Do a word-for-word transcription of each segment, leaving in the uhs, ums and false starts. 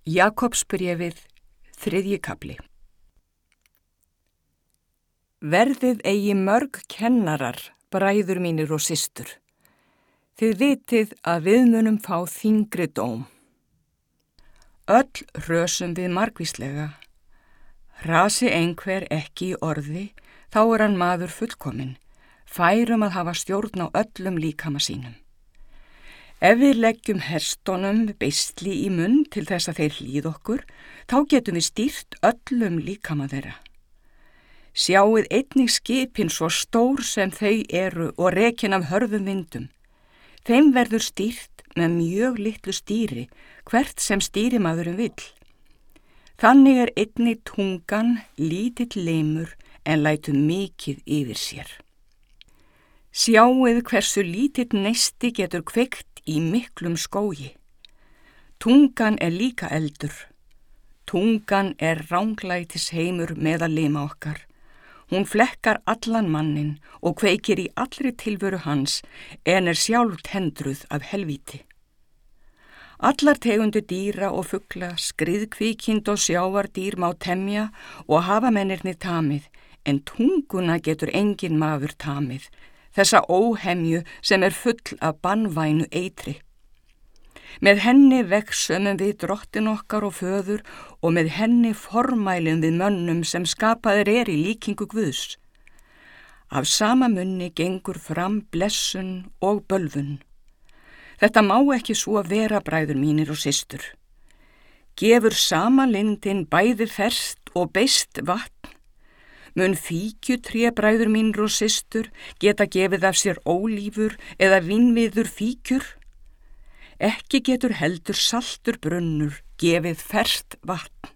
Jakobsbréfið, þriðji kafli. Verðið eigi mörg kennarar, bræður mínir og systur. Þið vitið að við munum fá þyngri dóm. Öll hrösum við margvíslega. Hrasi einhver ekki í orði, þá er hann maður fullkominn, færum að hafa stjórn á öllum líkama sínum. Ef við leggjum hestunum beisli í munn til þess að þeir hlýð okkur, þá getum við stýrt öllum líkama þeirra. Sjáið einnig skipin svo stór sem þau eru og rekin af hörðum vindum. Þeim verður stýrt með mjög litlu stýri, hvert sem stýrimaðurinn vill. Þannig er einnig tungan lítill limur en lætur mikið yfir sér. Sjáið hversu lítill neisti getur kveikt í miklum skógi. Tungan er líka eldur. Tungan er ranglætis heimur meðal lima okkar. Hún flekkar allan mannin og kveikir í allri tilveru hans en er sjálf tendruð af helvíti. Allar tegundir dýra og fugla, skriðkvíkind og sjávardýr má temja og hafa mennirnir tamið, en tunguna getur engin maður tamið, þessa óhemju sem er full af banvænu eitri. Með henni vegsumum við drottin okkar og föður og með henni formælum við mönnum sem skapaðir er í líkingu Guðs. Af sama munni gengur fram blessun og bölvun. Þetta má ekki svo vera, bræður mínir og systur. Gefur sama lindin bæði ferskt og beiskt vatn. Mun fíkjutré, bræður mínir og systur, geta gefið af sér ólífur eða vínviður fíkjur? Ekki getur heldur saltur brunnur gefið ferskt vatn.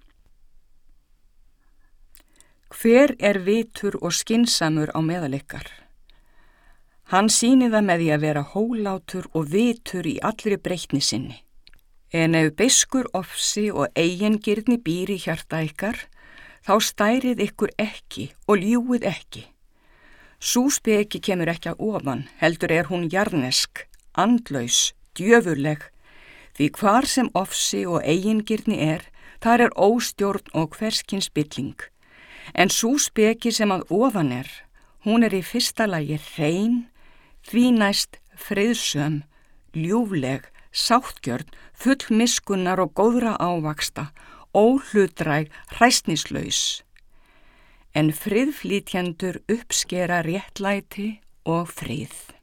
Hver er vitur og skynsamur á meðal ykkar? Hann sýnir það með því að vera hólátur og vitur í allri breytni sinni. En ef beiskur ofsi og eigingirni býr í hjarta ykkar, þá stærið ykkur ekki og ljúið ekki. Sú speki kemur ekki að ofan, heldur er hún jarnesk, andlaus, djöfurleg, því hvar sem ofsi og eigingirni er, þar er óstjórn og hverskins spilling. En sú speki sem að ofan er, hún er í fyrsta lagi hrein, því næst friðsöm, ljúfleg, sáttgjörn, full miskunnar og góðra ávaksta, óhlutdræg, hræsnislaus. En friðflytjendur uppskera réttlæti og frið.